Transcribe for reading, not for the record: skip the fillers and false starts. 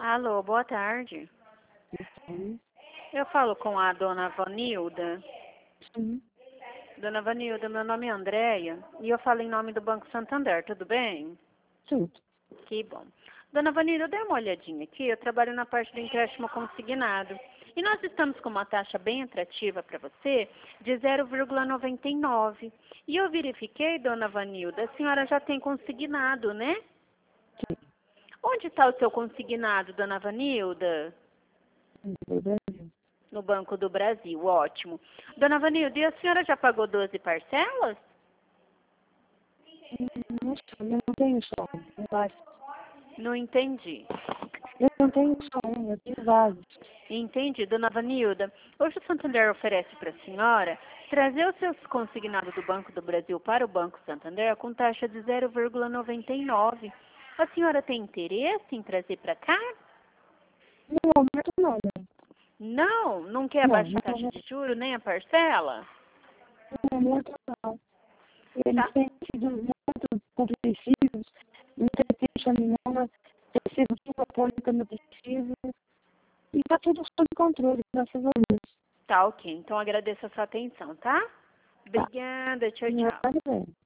Alô, boa tarde. Sim. Eu falo com a dona Vanilda. Sim. Dona Vanilda, meu nome é Andréia e eu falo em nome do Banco Santander, tudo bem? Tudo. Que bom. Dona Vanilda, eu dei uma olhadinha aqui, eu trabalho na parte do empréstimo consignado. E nós estamos com uma taxa bem atrativa para você de 0,99. E eu verifiquei, dona Vanilda, a senhora já tem consignado, né? Sim. Onde está o seu consignado, dona Vanilda? Do Brasil. No Banco do Brasil, ótimo. Dona Vanilda, e a senhora já pagou 12 parcelas? Não sei, eu não tenho só um. Tem vários. Não entendi. Eu não tenho só um, eu tenho vários. Entendi, dona Vanilda. Hoje o Santander oferece para a senhora trazer os seus consignados do Banco do Brasil para o Banco Santander com taxa de 0,99. A senhora tem interesse em trazer para cá? No momento não, né? Não, não quer Não, abaixar a taxa de juros nem a parcela? no momento não. Eles Tá. têm sido muito compreensivos, não tem queixa nenhuma, recebo tudo o apoio que eu preciso. E está tudo sob controle, graças a Deus. Tá, ok. Então agradeço a sua atenção, tá? Tá. Obrigada, tchau, tchau. Nada, velho.